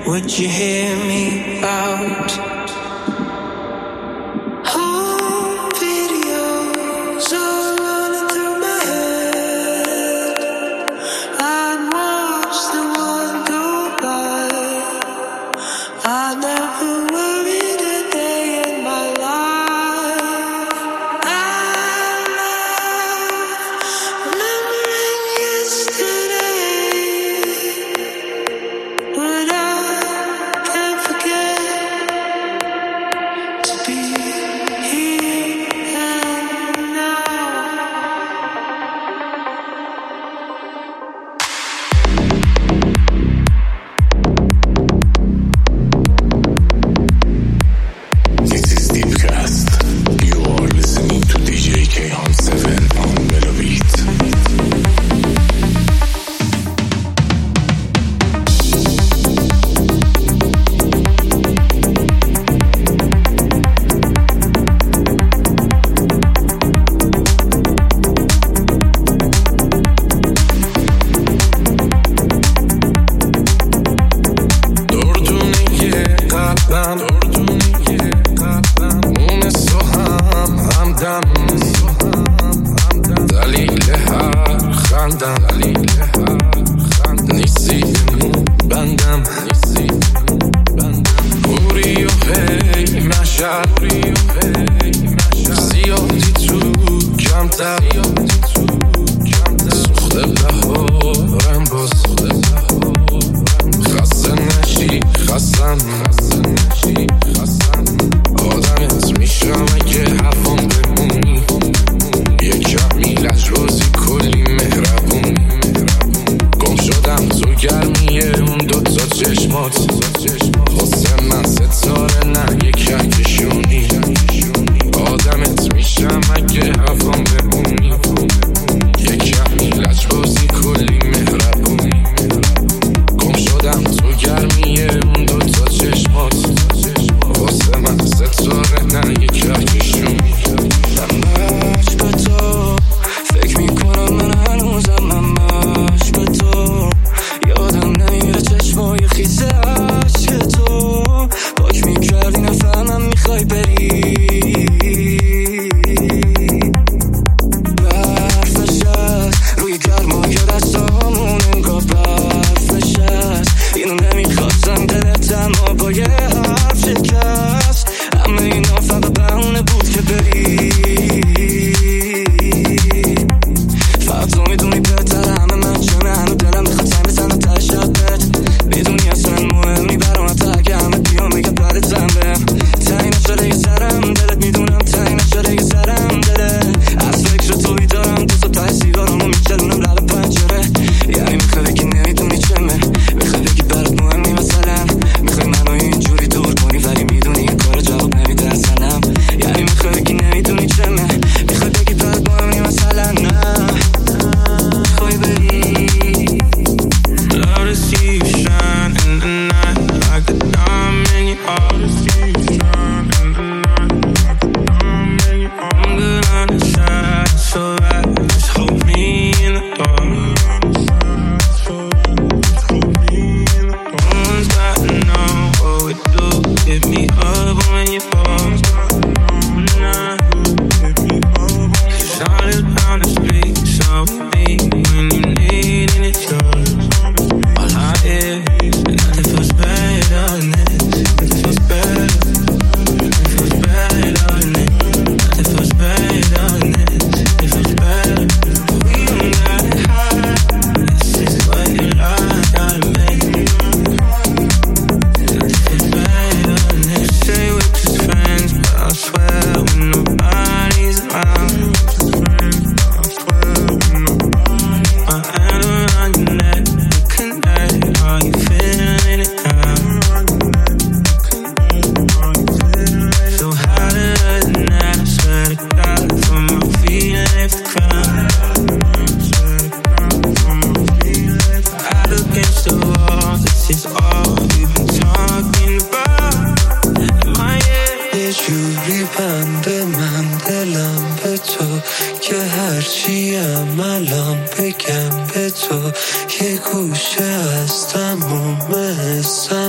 Would you hear me out? Home videos are running through my head. I'd watch the one go by. I never worried a day in my life. I'm remembering yesterday, but I can't forget to be here and now. This is Deepcast. You are listening to DJ K-On7 on Melobeat. دردونی مونس و همدم دلیل هر خندم نیستی نمون بندم پوری و هی مشد زیادی تو کمتر سوخته بهارم باز خسته نشی خستم آدمت میشم اگه حرفم بمونی یه کمی لجبازی کلی مهربونی گم شدم تو گرمیه اون دوتا چشمات واسه من ستاره نه یه کهکشونی آدمت میشم اگه حرفم بمونی یه کمی لجبازی کلی مهربونی گم شدم تو گرمیه اون دوتا چشمات واسه من ستاره نه یه کهکشونی همش به تو فکر میکنم من هنوزم همش به تو یادم نمیره چشمای خیس عشق تو پاک میکردی نفهمم میخوای بری برفش هست روی گرمای دستامون انگار برفش هست اینو نمیخواستم دلت اما با یه حرف شکست همه اینا فقط بهونه بود که بری فقط تو میدونی بهتر همه من چمه هنو دلم میخواد سن بزن و تشبت میدونی اصلا مهمی برام حتی اگه همه بیام بگم بعدت زنبم تایی نشده یه سرم دلت میدونم تایی نشده یه سرم دله از فکر توی دارم دوست و تای سیگارمو میچلونم لب پنجره یعنی میخوای بگی نمیدونی چمه میخوای بگی برات مهمی مثلا میخوای منو اینجوری دور کنی ولی میدونی این کار جواب نمیده اصلا یعنی میخوای بگی نمیدونی چمه میخوای بگی برات مهمی مثلا نه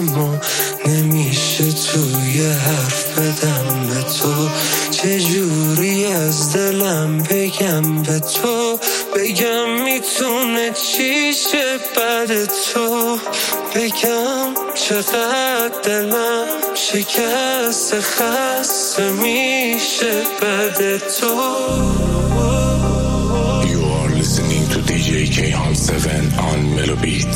اما نمیشه توی حرف بدم به تو چجوری از دلم بگم به تو بگم میتونه چی شه بعد تو بگم چقدر دلم شکست خسته میشه بعد تو. You are listening to DJ K7 on Melobeat.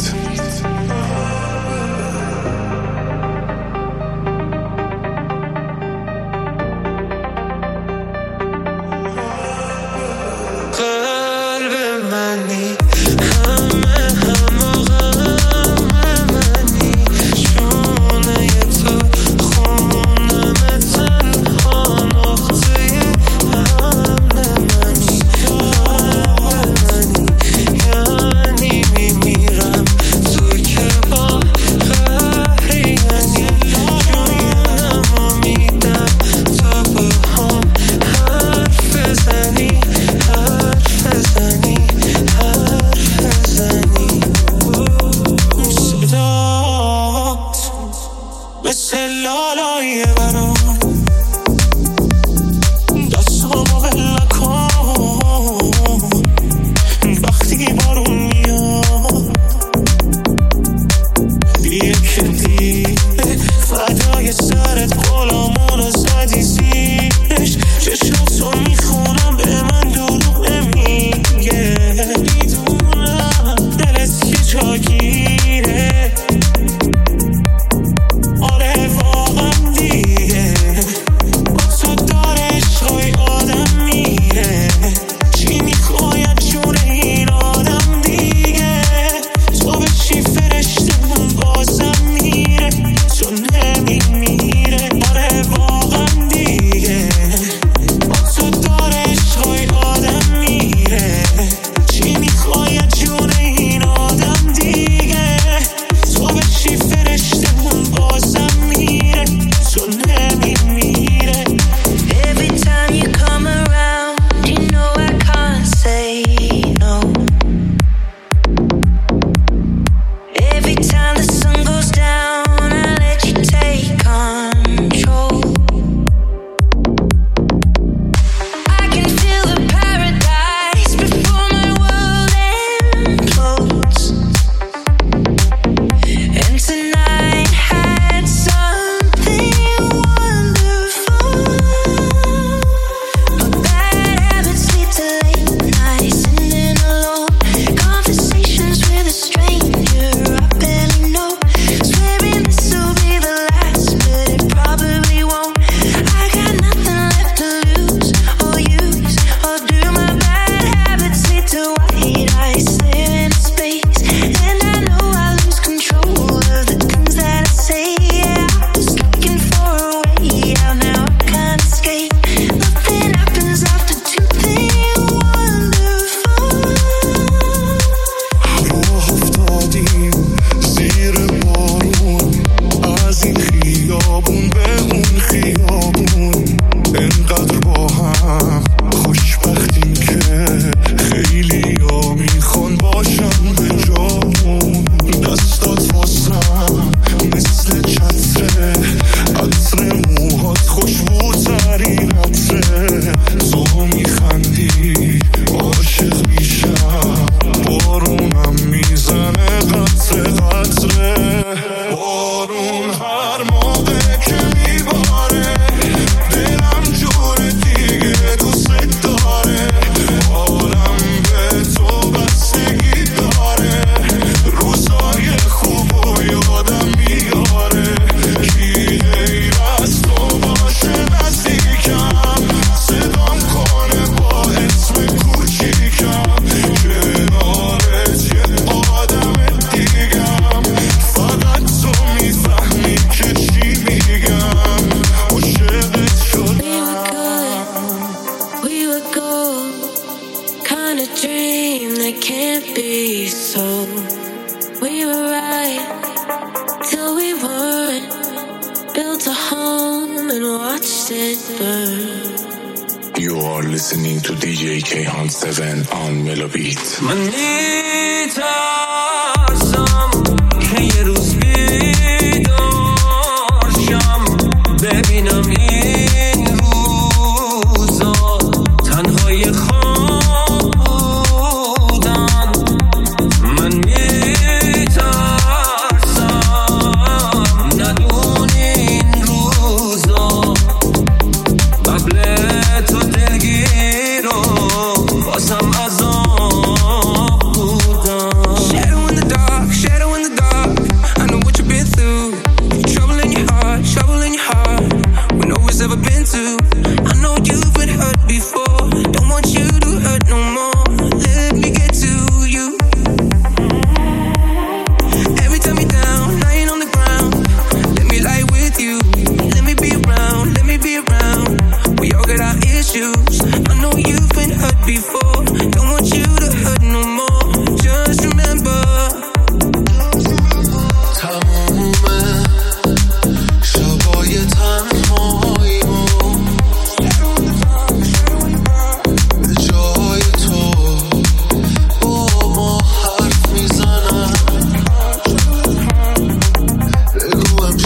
You are listening to DJ K7 on Melobeat. من میترسم که یه روز بیدار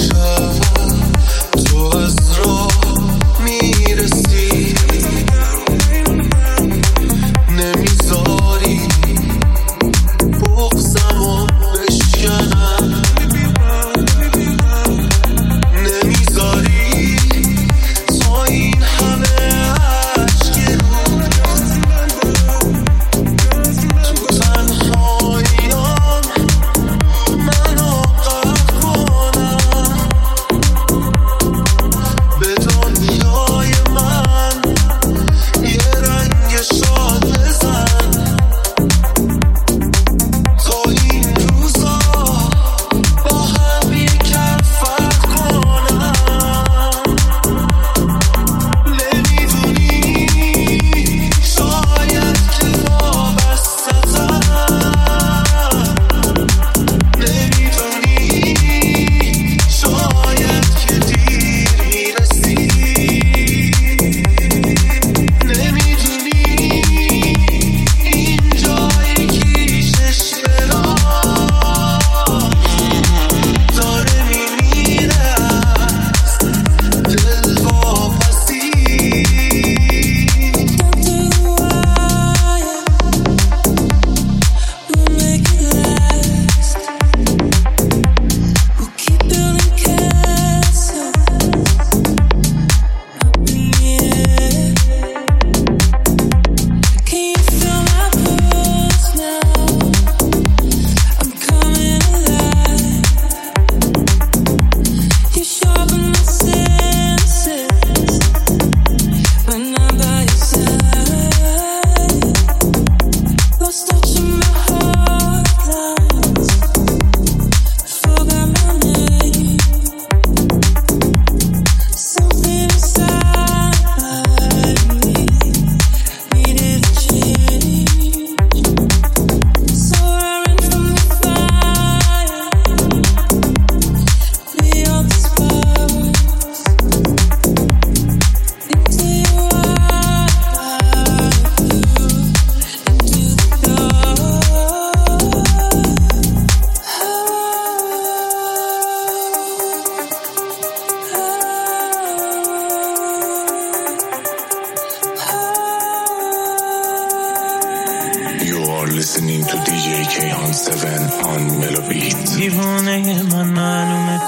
listening to DJ K-On 7 on Mellow Beats. دیوانه من معلومه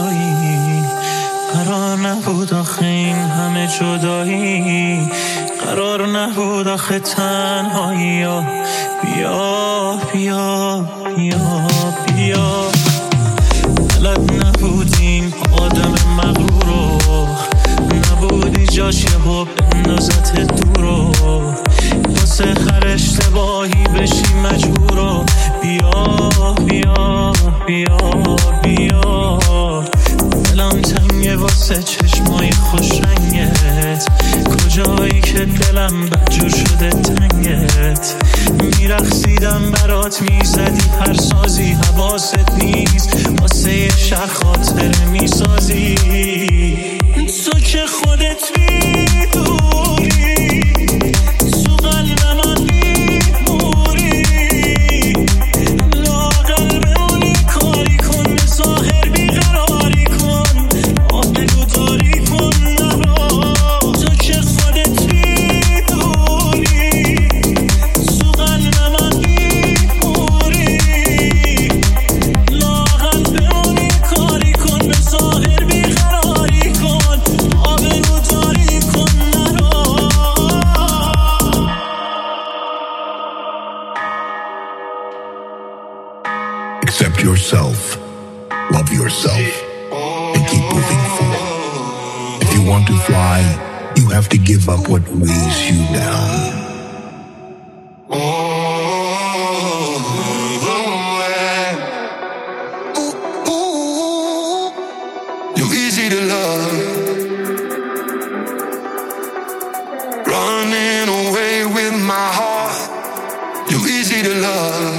کجایی، قرار نبود آخه این همه جدایی، قرار نبود آخه تنهایی. بیا بیا بیا بیا، بلد نبودیم آدم مغرورو، نبودی جاش یه حب اندازت دورو، واسه خر اشتباهی بشی مجبورو. بیا بیا بیا بیا، دلم تنگه واسه چشمای خوش رنگت، کجایی که دلم بدجور شده تنگت. میرقصیدم برات میزدی هر سازی، حواست نیست واسه یه شهر خاطره میسازی. تو که خودت میدونی تو قلب من میموری، لاغر بمونی کاری کن، ظاهر بیقراری کن، آبرو داری کن نرا. تو که خودت میدونی تو قلب من میموری، لاغر بمونی کاری کن، ظاهر بیقراری کن، آبرو داری کن نرا. Accept yourself, love yourself, and keep moving forward. If you want to fly, you have to give up what weighs you down. You're easy to love, running away with my heart. You're easy to love,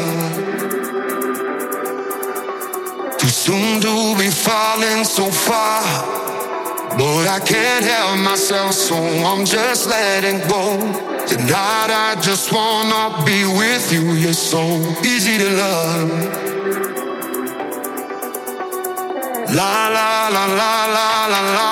too soon to be falling so far, but I can't help myself, so I'm just letting go. Tonight I just wanna be with you. You're so easy to love, La la la la la la la.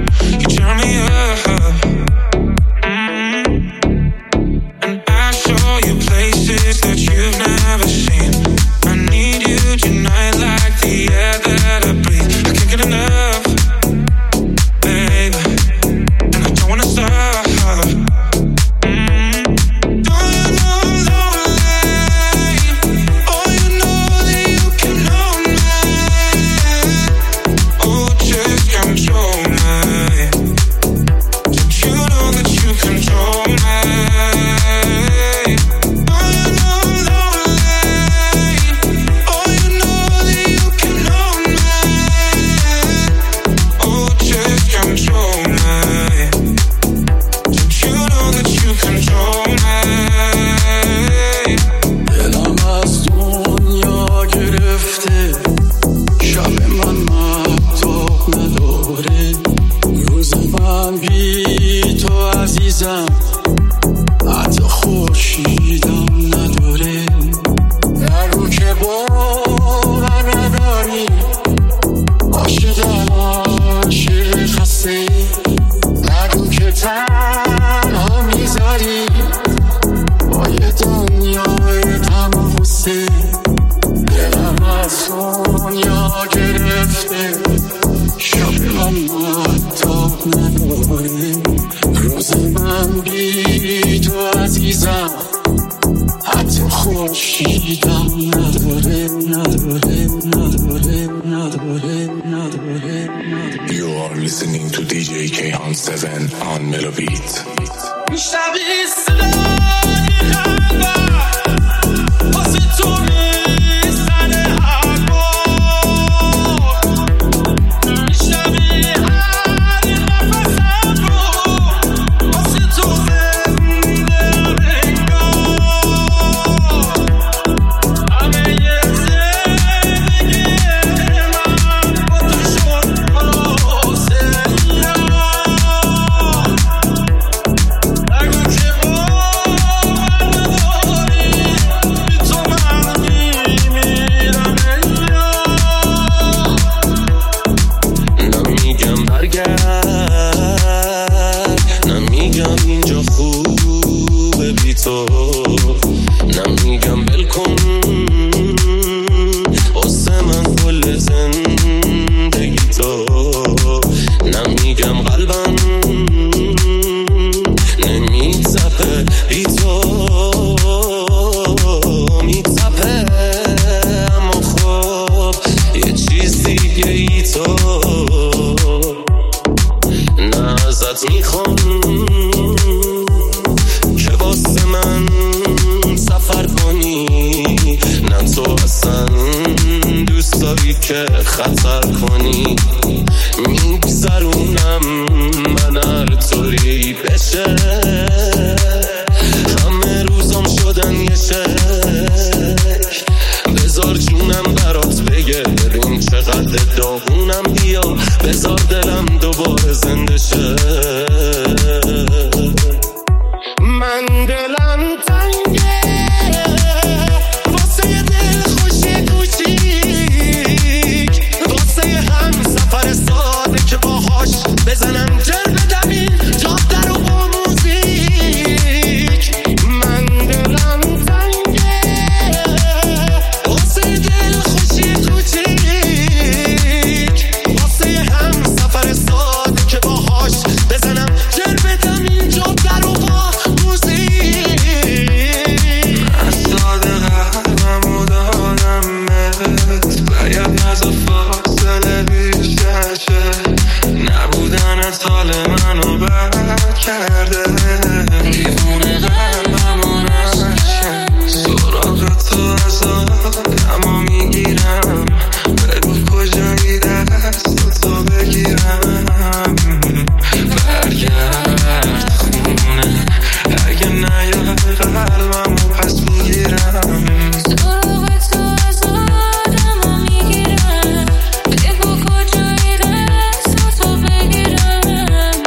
And I show You are listening to DJ Kayhan 7 on Mellow Beat. شبیه صدای خنده واسه تو میزنه اگوار شبیه هر نفسم رو واسه تو زنده انگار همه یه زندگی من با تو شد خلاصه نمیگم اینجا خوبه بی تو نمیگم بلکن واسه من کل زندگی تو نمیگم قلبم نمیتپه بی تو میتپه اما خب یه چیز دیگه ای تو نه ازت میخوام که واسه من سفر کنی نه تو اصلا دوست داری که خطر کنی میگذرونم من هر طوری بشه همه روزم شدن یه شک بذار جونم برات بگریم چقدر داغونم بیا بذار دلم دوباره زنده شه من دلم تنگه واسه یه دل خوش کوچیک واسه یه هم سفر ساده که باهاش بزنم جر بدم این جاده رو با موزیک من دلم تنگه واسه یه دل خوش کوچیک واسه یه هم سفر ساده که باهاش بزنم جر بدم این جاده رو با موزیک اصلاده قلبم و دادم بهت باید از فاصله بیشتر شه نبودنت حال منو بد کرده دیوونه قلبم و نشه سراغ تو از آدمو میگیرم بگو کجایی دست تو بگیرم برگرد خونه اگه نیای قلبم و پس میگیرم سراغ تو از آدمو میگیرم بگو کجایی دست تو بگیرم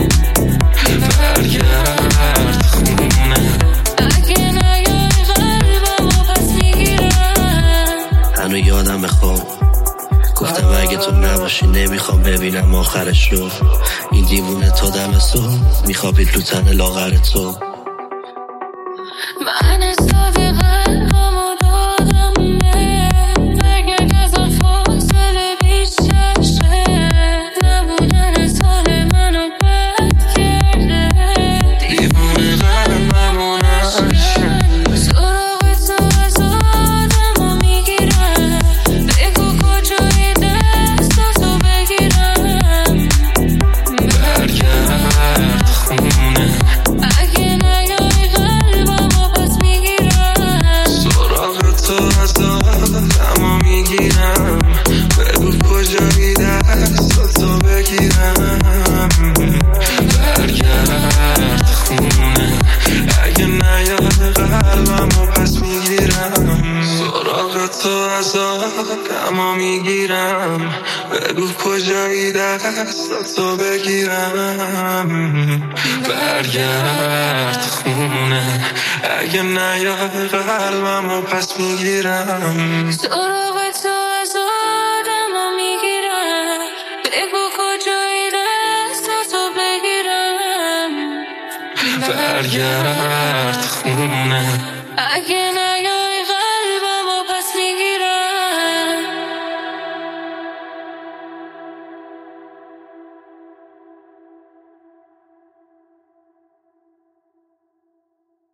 برگرد خونه اگه نیای قلبم و پس میگیرم هنو یادم خواب گفتم اگه تو نباشی نمیخوام ببینم آخرش رو این دیوونه تا دم صبح میخوابید رو تن لاغر تو من حسابی قلبمو دادم بگرد از آن فاصله بیشتر شه نبودن سال منو بد کرده دیوونه قلبمو نشه سراغ تو از آدمو میگیرم بگو کجایی دست تو بگیرم برگرد خونه اگه نیای قلبمو پس میگیرم سراغ تو از آدمو میگیرم بگو کجایی دست تو بگیرم برگرد خونه اگه نیای قلبمو پس میگیرم سراغ تو از آدمو میگیرم بگو کجایی دست تو بگیرم برگرد خونه اگه نیای قلبمو پس میگیرم سراغ تو از آدمو میگیرم بگو کجایی دست تو بگیرم برگرد خونه اگه نیای